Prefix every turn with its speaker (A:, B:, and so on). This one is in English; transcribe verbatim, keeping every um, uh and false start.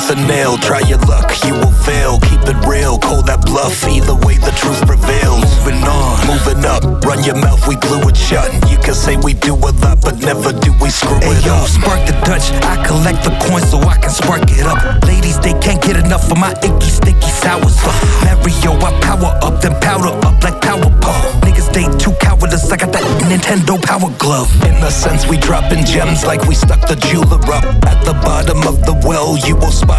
A: tooth and nail. Try your luck, you will fail. Keep it real, call that bluff. Either way the truth prevails. Moving on, moving up. Run your mouth, we glue it shut. You can say we do a lot, but never do we screw
B: Hey
A: it
B: yo,
A: up.
B: spark the Dutch, I collect the coins so I can spark it up. Ladies, they can't get enough of my icky, sticky, sour stuff. Mario, I power up, then powder up like Powerpuff. Niggas, they too cowardice, I got that Nintendo Power Glove.
A: In a sense, we dropping gems like we stuck the jeweler up. At the bottom of the well, you will spot